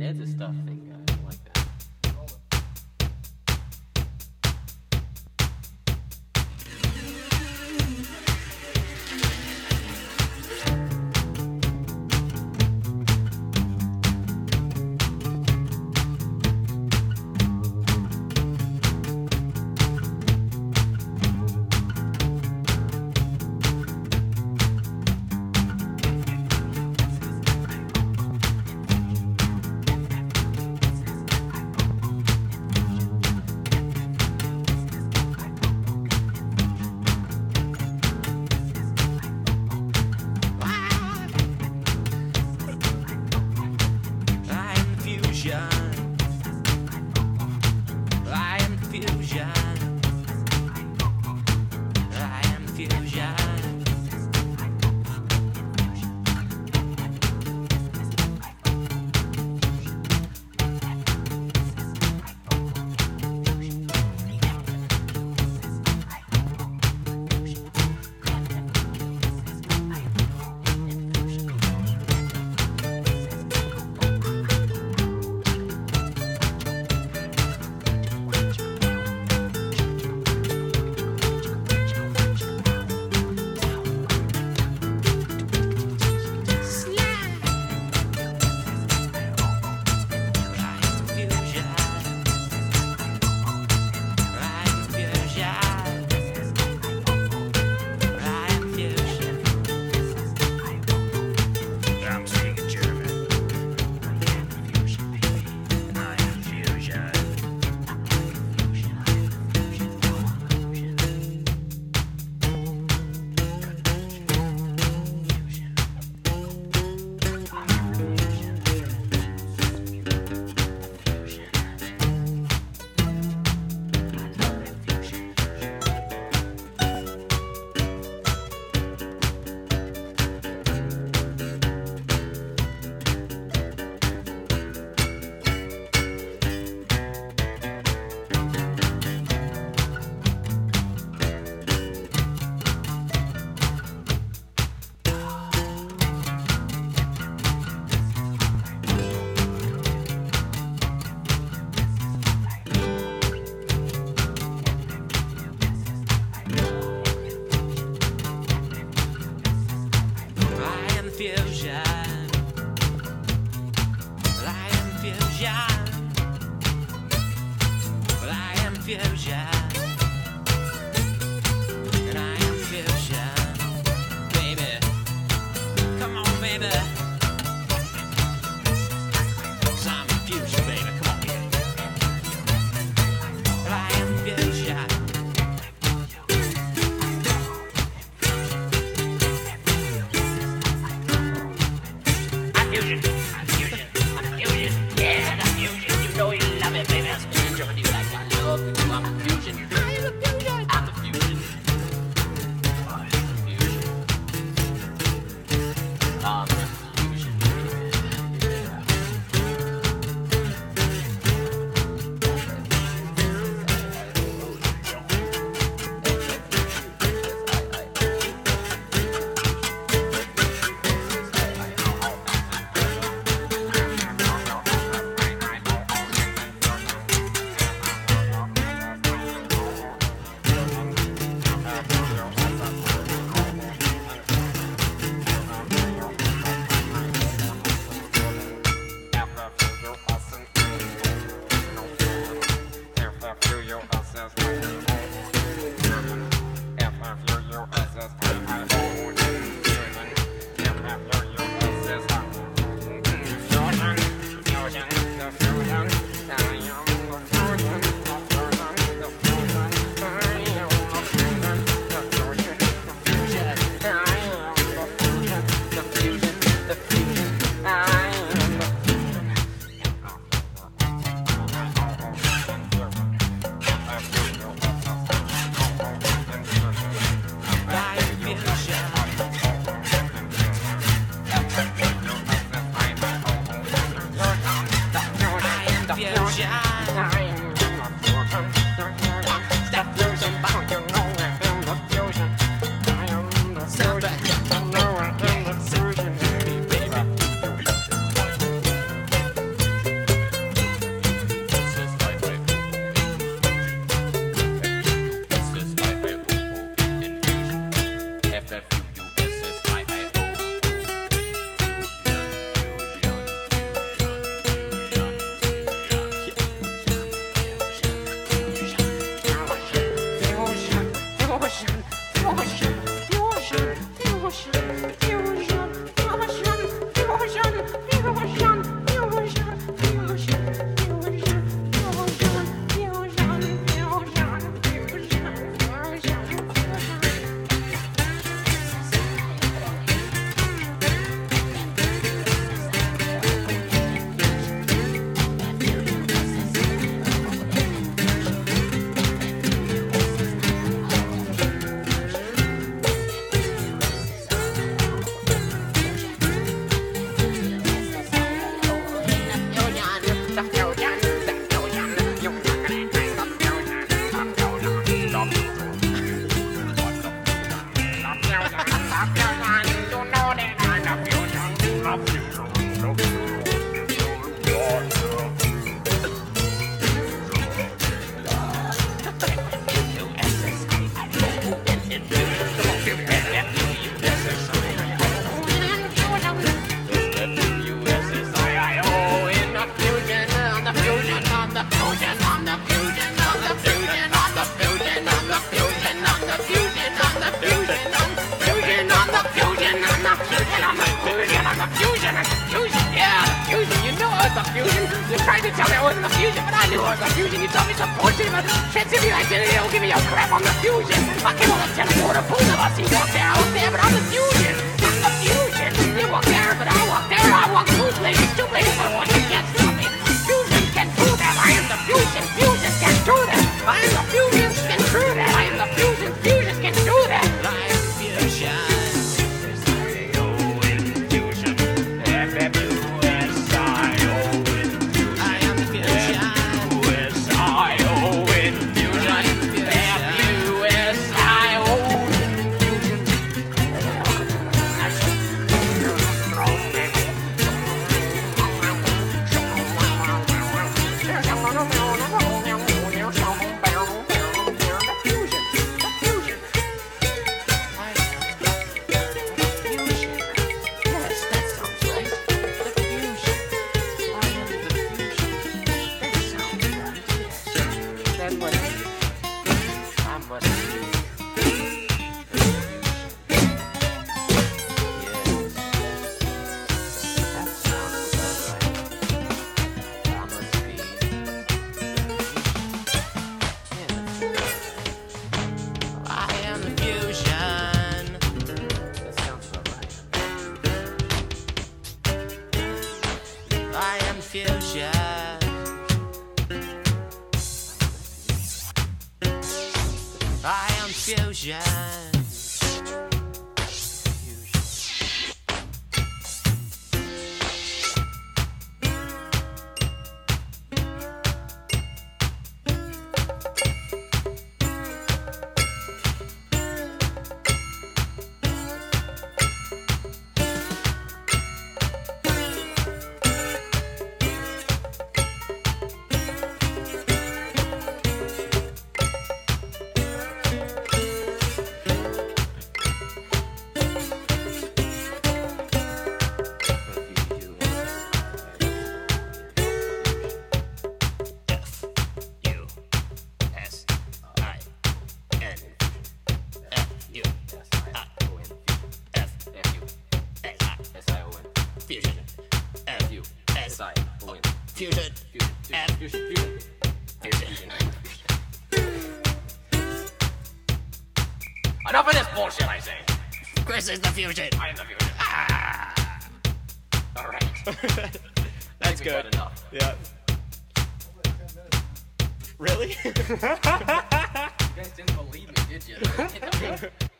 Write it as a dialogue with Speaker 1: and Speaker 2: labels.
Speaker 1: There's a stuff thing going like that. tried to tell me I wasn't a fusion, but I knew I was a fusion. You told me some bullshit about transcending your identity. Don't give me your crap. I'm the fusion. I came on the teleporter. Both of us. He walked there. I was there, but I'm the fusion. I'm the fusion. You walked there, but I walked there. I walked two places. Two places for one. You can't stop me. Fusion can do that. I am the fusion. Fusion can do that. I am the fusion. Can do that. I am the fusion. Fusion can do that. I am the fusion. Fusion. I am fusion. Fusion. F-U-S-I-O-N. Fusion. Fusion. Enough of this bullshit, I say. Chris is the fusion. I am the fusion. Ah. All right.
Speaker 2: That's good.
Speaker 1: Enough.
Speaker 2: Yeah. Really?
Speaker 1: You guys didn't believe me, did you?